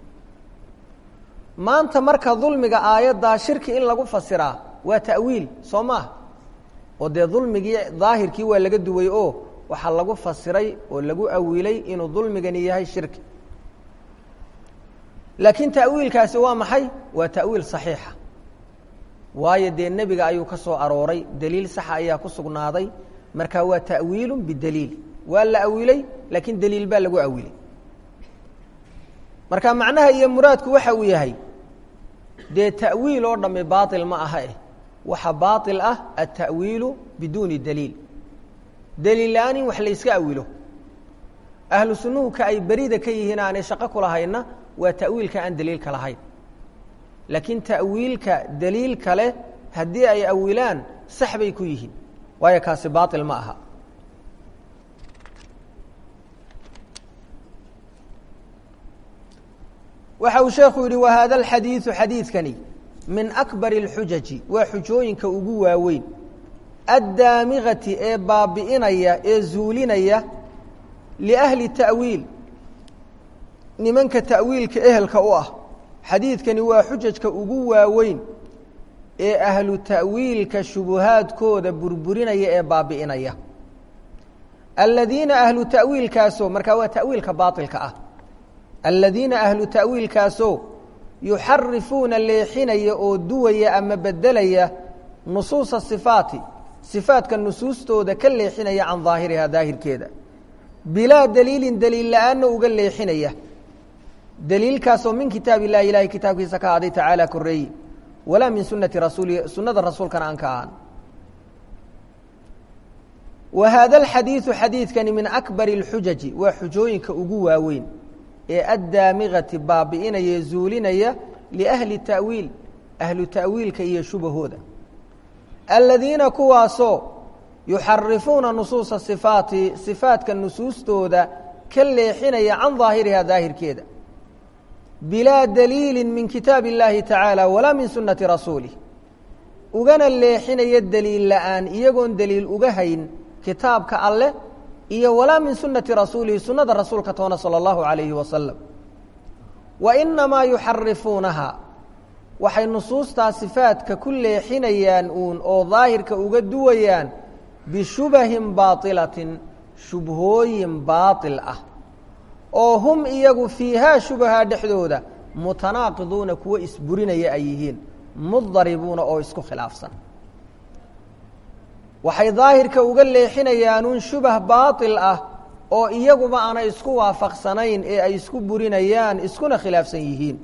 maanta marka dulmiga aayaddaa shirki in lagu fasiraa waa ta'wiil soo maaha oo dee dulmigii daahirkii waa laga duway oo waxaa lagu fasiray oo lagu awilay inuu dulmigani yahay shirki laakiin ta'wiilkaasi waa maxay waa ta'wiil saxiixa waayo dee nebiga ayuu ka soo arooray deliil saxa ayaa ku sugnaaday marka waa ta'wiilu bidaliil waa la awilay laakiin deliil baa lagu awilay marka macnaha iyo muraadku waxa uu yahay dee ta'wiil oo dhamme baaطil ma aha waxa baaطil ah التa'wiilu biduuni daliil daliil la-aan in wax la yska awilo ahlu sunnuhu ka ay berida ka yihiin aanay shaqo ku lahayna waa ta'wiilka aan daliilka lahayn laakiin ta'wiilka daliil kale haddii ay awilaan sax bay ku yihiin waayo kaasi baaطil ma aha waxa uu sheekhu yihi wahada alxadiiثu xadiidkani min akbar اlxujaji waa xujooyinka ugu waaweyn addaamigati ee baabi'inaya ee zuulinaya liahli ta'wiil nimanka ta'wiilka ehelka u ah xadiidkani waa xujajka ugu waaweyn ee ahlu ta'wiilka shubuhaadkooda burburinaya ee baabi'inaya aladiina ahlu ta'wiilkaasoo markaa waa ta'wiilka baaطilka ah aladiina ahlu ta'wiilkaasoo yuxarifuuna leexinaya oo duwaya ama bedelaya nusuusa sifaati sifaadka nusuustooda ka leexinaya can daahirihaa daahirkeeda bilaa daliilin daliil la-aanna uga leexinaya daliilkaasoo min kitaab illahi ilahay kitaabkiisa ka ahaaday tacaala koreeyi walaa min sunati rasuuli sunada rasuulkana aan ka ahaan wa haada alxadiidu xadiidkani min akbar اlxujaji waa xujooyinka ugu waaweyn ee addaamigati baabi'inaya zuulinaya liahli ta'wiil ahlu ta'wiilka iyo shubahooda aladiina kuwaasoo yuxarifuuna nusuusa sifaati sifaatka nusuustooda ka leexinaya can daahirihaa daahirkeeda bilaa daliili min kitaab اllaahi tacaala walaa min sunati rasuulih ugana leexinaya deliil la'aan iyagoon deliil uga hayn kitaabka alleh iyo walaa min sunati rasuulihi sunnada rasuulka toona salى اllahu عalayhi wasalam wa inamaa yuxarifuunaha waxay nusuustaa sifaadka ku leexinayaan uun oo daahirka uga duwayaan bishubahin baailatin shubhooyin baail ah oo hum iyagu fiihaa shubahaa dhexdooda mutanaaqiduuna kuwo isburinaya ay yihiin mudaribuuna oo isku khilaafsan waxay daahirka uga leexinayaanuun shubah baail ah oo iyaguba aanay isku waafaqsanayn ee ay isku burinayaan iskuna khilaafsan yihiin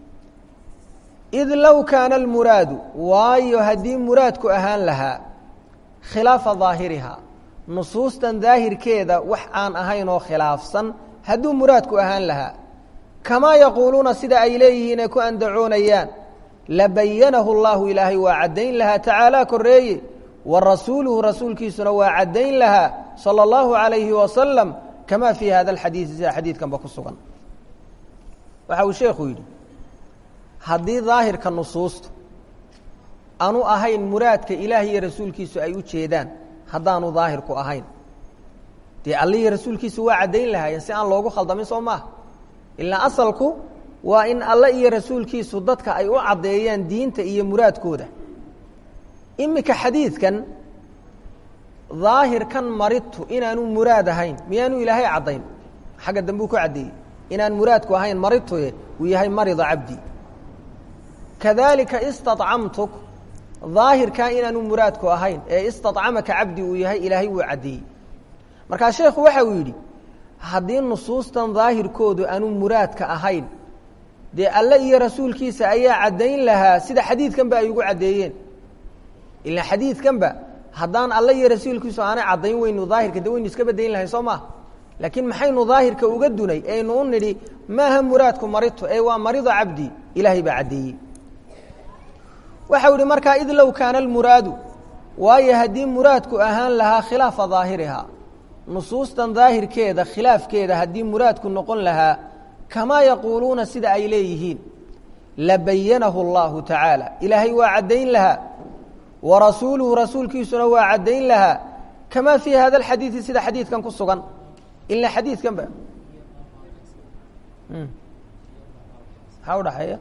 id low kaana almuraadu waayo haddii muraadku ahaan lahaa khilaafa daahirihaa nusuustan daahirkeeda wax aan ahayn oo khilaafsan hadduu muraadku ahaan lahaa kamaa yaquuluuna sida ay leeyihiin ee ku andacoonayaan labayanahu اllahu ilaahay waa caddayn lahaa tacaalaa koreeye wa rasuuluhu rasuulkiisuna waa caddayn lahaa salى اllahu عalayhi wasalam kamaa fii hada alxadiidi sida xadiidkanba ku sugan waxa uu sheekhu yidhi haddii daahirka nusuustu aanu ahayn muraadka ilaahi iyo rasuulkiisu ay u jeedaan haddaanu daahirku ahayn dee alle iyo rasuulkiisu waa caddayn lahaayeen si aan loogu khaldamin soo maaha ilaa asalku waa in alle iyo rasuulkiisu dadka ay u caddeeyaan diinta iyo muraadkooda iminka xadiidkan daahirkan maridtu inaanu muraad ahayn miyaanu ilaahay caddayn xagga dambuu ku caddeeyey inaan muraadku ahayn maridtuye uu yahay marida cabdi kadalika istacamtuk daahirkaa inaanu muraadku ahayn ee istacamaka cabdi uu yahay ilaahay wuu caddeeyey markaa sheekhu waxa uu yidhi haddii nusuustan daahirkoodu aanu muraadka ahayn dee alle iyo rasuulkiisa ayaa caddayn lahaa sida xadiidkanba ay ugu caddeeyeen ilaa xadiidkanba haddaan alle iyo rasuulkiisu aanay caddayn weynu daahirka de waynu iska bedayn lahayn soo maha laakiin maxaynu daahirka uga dunay aynu u nidhi maaha muraadku marito ee waa marida cabdi ilaahay baa caddeeyey waxau ihi markaa id low kaana almuraadu waayo haddii muraadku ahaan lahaa khilaafa daahirihaa nusuustan daahirkeeda khilaafkeeda haddii muraadku noqon lahaa kamaa yaquuluuna sida ay leeyihiin labayanahu اllahu tacaala ilaahay waa caddayn lahaa wa rasuuluhu rasuulkiisuna waa caddayn lahaa kamaa fii hada alxadiidi sida xadiidkan ku sugan ilaa xadiidkan ba maxaa udhaxeeya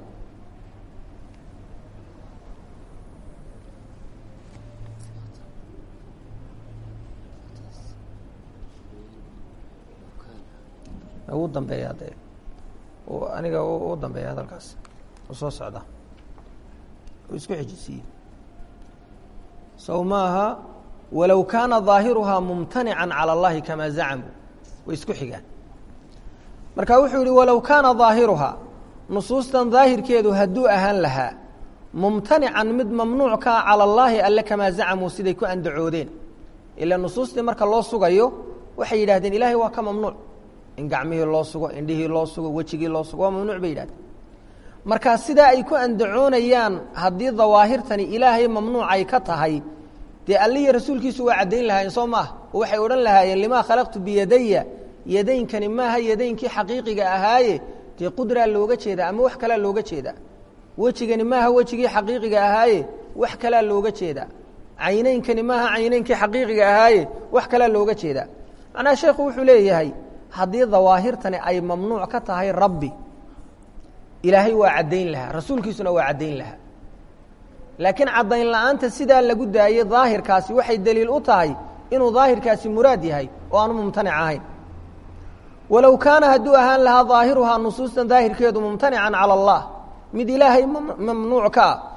ugu dambeeya de aniga u dambeeya hadalkaas u soo socda u isku xijisiiye sow maaha walow kaana ظaahiruhaa mumtanica calى اllahi kamaa zacamuu way isku xigaan marka wuxuu yihi walow kaana ظaahiruhaa nusuustan daahirkeedu hadduu ahaan lahaa mumtanican mid mamnuuc kaa calى اllahi alle kamaa zacamuu siday ku andacoodeen ila nusuustii marka loo sugayo waxay yidhahdeen ilahay waa ka mamnuuc in gacmihii loo sugo indhihii loo sugo wejigii loo sugo waa mamnuuc bay yidhahdeen markaa sidaa ay ku andacoonayaan haddii dawaahirtani ilaahay mamnuuc ay ka tahay dee allihi rasuulkiisu waa caddayn lahaayeen soo maaha oo waxay odhan lahaayeen limaa khalaqtu biyadaya yadaynkani maaha yadaynkii xaqiiqiga ahaaye dee qudraa looga jeedaa ama wax kalaa looga jeedaa wejigani maaha wejigii xaqiiqiga ahaaye wax kalaa looga jeedaa caynaynkani maaha caynaynkii xaqiiqiga ahaaye wax kalaa looga jeedaa macnaha sheekhu wuxuu leeyahay haddii dawaahirtani ay mamnuuc ka tahay rabbi ilaahay waa caddayn lahaa rasuulkiisuna waa caddayn lahaa laakiin caddayn la'aanta sidaa lagu daayey daahirkaasi waxay deliil u tahay inuu daahirkaasi muraad yahay oo aanu mumtanic ahayn walow kaana hadduu ahaan lahaa daahiruhaa nusuustan daahirkeedu mumtanican calى اllah mid ilaahay mamnuuc ka ah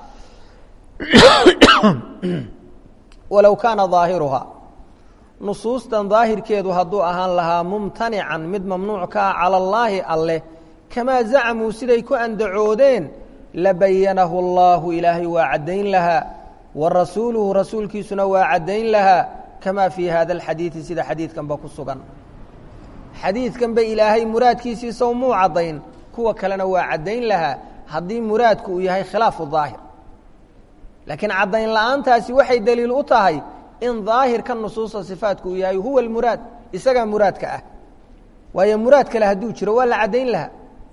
walow kaana daahiruhaa nusuustan daahirkeedu hadduu ahaan lahaa mumtanican mid mamnuuc ka ah calى اllaahi alleh kamaa zacamuu siday ku andacoodeen labayanahu اllahu ilaahay waa caddayn lahaa wa rasuuluhu rasuulkiisuna waa caddayn lahaa kamaa fii hada alxadiidi sida xadiidkanba ku sugan xadiidkanba ilaahay muraadkiisiisa muu caddayn kuwa kalena waa caddayn lahaa haddii muraadku uu yahay khilaafu daahir laakiin caddayn la'aantaasi waxay daliil u tahay in daahirka nusuusta sifaatku uu yahay huwa almuraad isagaa muraadka ah waayo muraad kale hadduu jiro waa la caddayn lahaa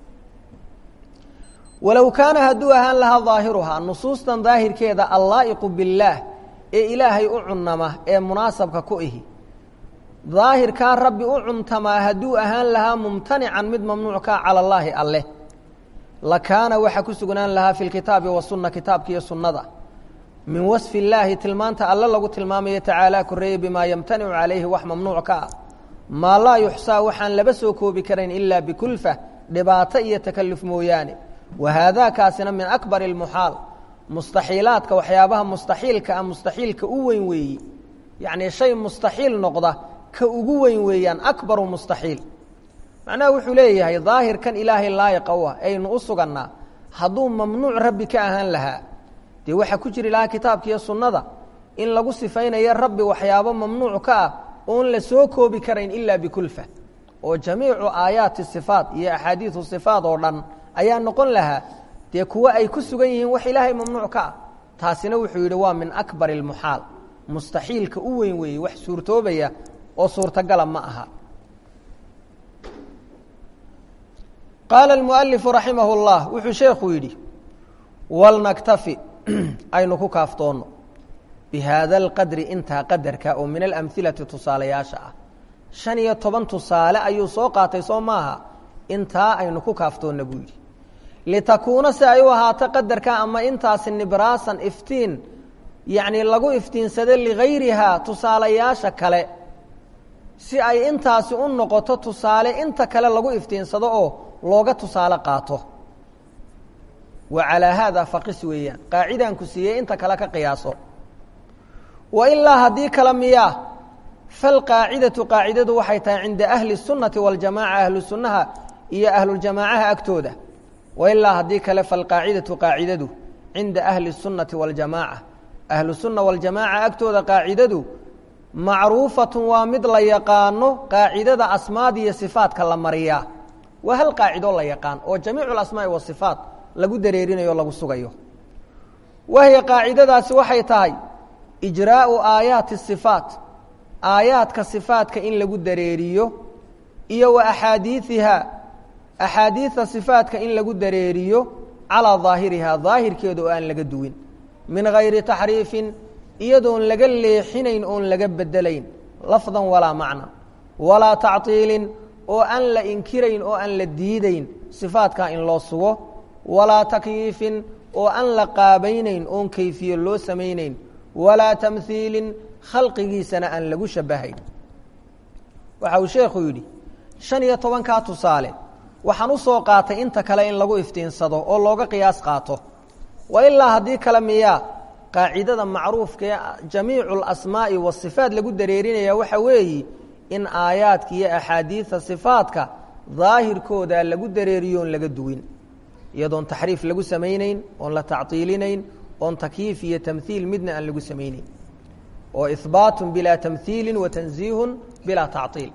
walow kaana hadduu ahaan lahaa daahiruhaa nusuustan daahirkeeda allaa'iqu biاllaah ee ilaahay u cunnama ee munaasabka ku ihi daahirkaa rabbi u cuntamaa hadduu ahaan lahaa mumtanican mid mamnuuckaa cala allaahi alleh lakaana waxa ku sugnaan lahaa fi lkitaabi wasunna kitaabka iyo sunnada min wasfi illaahi tilmaanta alle lagu tilmaamayo tacaalaa koreeye bimaa yamtanicu calayhi wax mamnuuc ka ah maa laa yuxsaa waxaan laba soo koobi karayn ilaa bikulfa dhibaato iyo takalluf mooyaane wa haadaakaasina min akbari almuxaal mustaxiilaadka waxyaabaha mustaxiilka ah mustaxiilka u weyn weeyi yacnii shay mustaxiil noqda ka ugu weyn weeyaan akbaru mustaxiil macnaha wuxuu leeyahay daahirkan ilaahay laayiqa u ah aynu u sugannaa hadduu mamnuuc rabbi ka ahaan lahaa dee waxaa ku jiri lahaa kitaabka iyo sunnada in lagu sifaynayo rabbi waxyaabo mamnuuc ka ah oon la soo koobi karayn ilaa bikulfa oo jamiicu aayaati sifaat iyo axaadiidu sifaat oo dhan ayaa noqon lahaa dee kuwo ay ku sugan yihiin wax ilaahay mamnuuc ka ah taasina wuxuu yidhi waa min akbari almuxaal mustaxiilka u weyn weeye wax suurtoobaya oo suurtagala ma aha qaala almualifu raximah اllah wuxuu sheekhu yidhi walnaktafi aynu ku kaaftoonno bihaada alqadri intaa qadarka oo min alamhilati tusaalayaasha ah 15 tusaale ayuu soo qaatay soo maaha intaa aynu ku kaaftoonna buu yidhi litakuuna si ay u ahaato qadarka ama intaasi nibraasan iftiin yacnii lagu iftiinsado ligayrihaa tusaalayaasha kale si ay intaasi u noqoto tusaale inta kale lagu iftiinsado oo looga tusaale qaato wa calaa haada faqis weeyaan qaacidaan ku siiyey inta kale ka qiyaaso wa ilaa haddii kale miyaa falqaacidatu qaacidadu waxay tahay cinda ahli الsunnati waاljamaca ahlu sunnaha iyo ahluljamaacaha agtooda wa ilaa haddii kale falqaacidatu qaacidadu cinda ahli الsunnati waاljamaaca ahlu sunna waاljamaaca agtooda qaacidadu macruufatun waa mid la yaqaano qaacidada asmaad iyo sifaatka la mariyaa waa hal qaacidoo la yaqaan oo jamiicu alasmaa'i wasifaat lagu dareerinayo o lagu sugayo wahiya qaacidadaasi waxay tahay ijraa'u aayaati sifaat aayaadka sifaatka in lagu dareeriyo iyo wa axaadiiiha axaadiida sifaatka in lagu dareeriyo calaa daahirihaa daahirkeeda oo aan laga duwin min gayri taxriifin iyadoon laga leexinayn oon laga bedelayn lafdan walaa macna walaa tactiilin oo aan la inkirayn oo aan la diidayn sifaatkaa in loo sugo walaa takyiifin oo aan la qaabaynayn oon kayfiye loo samaynayn walaa tamhiilin khalqigiisana aan lagu shabahayn waxa uu sheekhu yidhi 15kaa tusaale waxaan u soo qaatay inta kale in lagu iftiinsado oo looga qiyaas qaato wa ilaa haddii kale miyaa qaacidada macruufka ee jamiicu alasmaa'i wasifaat lagu dareerinaya waxa weeyi in aayaadka iyo axaadiida sifaatka daahirkooda lagu dareeriyo oon laga duwin iyadoon taxriif lagu samaynayn oon la tactiilinayn oon takyiif iyo tamhiil midna aan lagu samaynayn oo ihbaatun bilaa tamhiilin wa tanziihun bilaa tactiil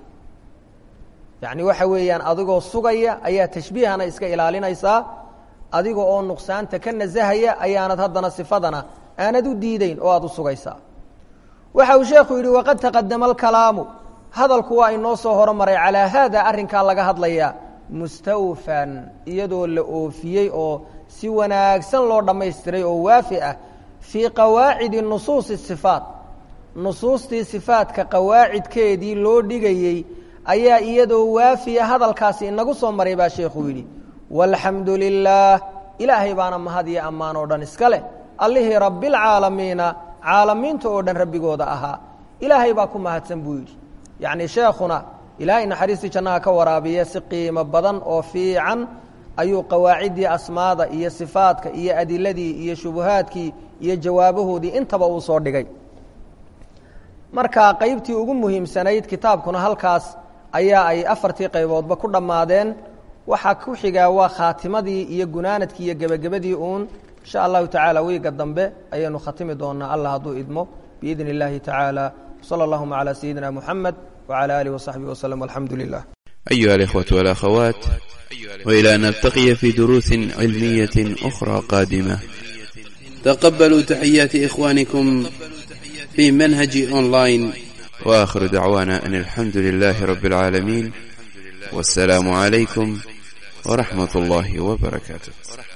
yacni waxa weeyaan adigoo sugaya ayaa tashbiihana iska ilaalinaysaa adiga oo nuqsaanta ka nasahaya ayaanad haddana sifadana aanad u diideyn oo aad u sugaysaa waxa uu sheekhu yidhi waqad taqadama alkalaamu hadalku waa inoo soo horomaray calaa haada arrinkaa laga hadlayaa mustawfan iyadoo la oofiyey oo si wanaagsan loo dhammaystiray oo waafi ah fii qawaacidi nusuusi sifaat nusuustii sifaatka qawaacidkeedii loo dhigayey ayaa iyadoo waafiya hadalkaasi inagu soo maray baa sheekhu yidhi walxamdu lilaah ilaahay baana mahad iyo ammaan oo dhan iska leh allihii rabbialcaalamiina caalamiinta oo dhan rabbigooda ahaa ilaahay baa ku mahadsan buu yidhi yacnii sheekhuna ilaahay naxariistii jannaha ka waraabiya si qiimo badan oo fiican ayuu qawaaciddii asmaada iyo sifaatka iyo adiladii iyo shubuhaadkii iyo jawaabahoodii intaba uu soo dhigay marka qaybtii ugu muhiimsanayd kitaabkuna halkaas ayaa ay 4tii qayboodba ku dhammaadeen waxa ku xigaa waa khaatimadii iyo gunaanadkii iyo gabagabadii uun insha allahu tacaala wiiga dambe ayaynu khatimi doonaa allah hadduu idmo biidn illaahi tacaala sala allahuma calaa sayidina muxamed wacala aalihi wasaxbihi waslem walxamdu lilah. أيها الإخوة والأخوات، وإلى أن نلتقي في دروس علمية أخرى قادمة، تقبلوا تحيات إخوانكم في منهج أونلاين، وآخر دعوانا أن الحمد لله رب العالمين، والسلام عليكم ورحمة الله وبركاته.